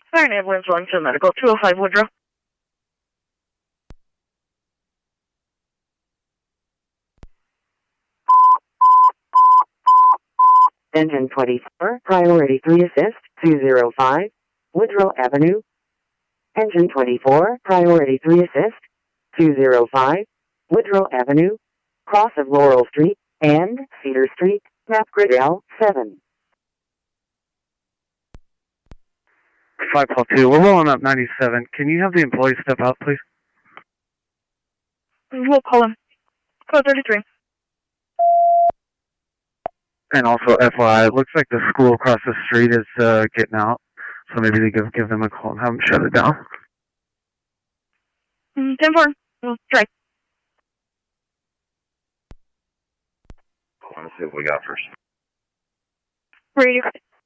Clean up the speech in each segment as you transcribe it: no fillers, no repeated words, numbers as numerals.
Fire ambulance Wellington Medical 205 Woodrow. Engine 24, Priority 3 Assist, 205, Woodrow Avenue. Engine 24, Priority 3 Assist, 205, Woodrow Avenue, cross of Laurel Street and Cedar Street, map grid L7. 512, we're rolling up 97. Can you have the employee step out, please? We'll call him. Code 33. And also, FYI, it looks like the school across the street is getting out. So maybe they give them a call and have them shut it down. 10-4. We'll strike. Let's see what we got first. Radio.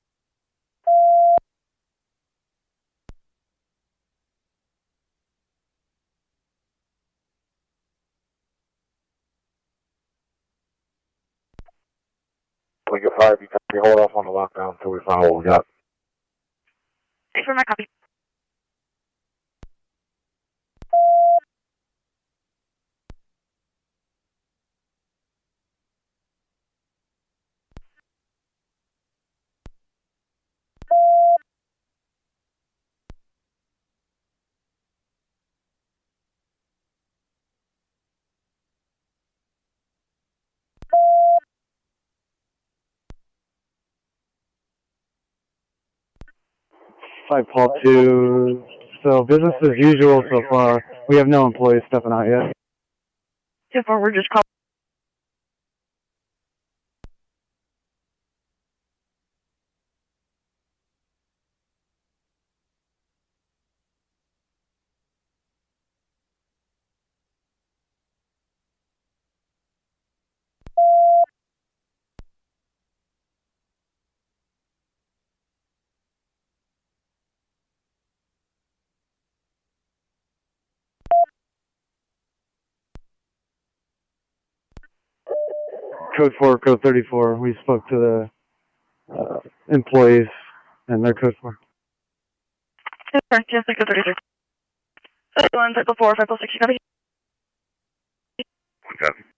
We get 5, you hold off on the lockdown until we find what we got. Thanks for my copy. Five Paul 2. So business as usual so far. We have no employees stepping out yet. 10-4, we're just calling. Code 4, code 34. We spoke to the employees and their code 4. 10-4, yes, code 33. 1, cycle 4, 5 plus 6, you copy? Copy.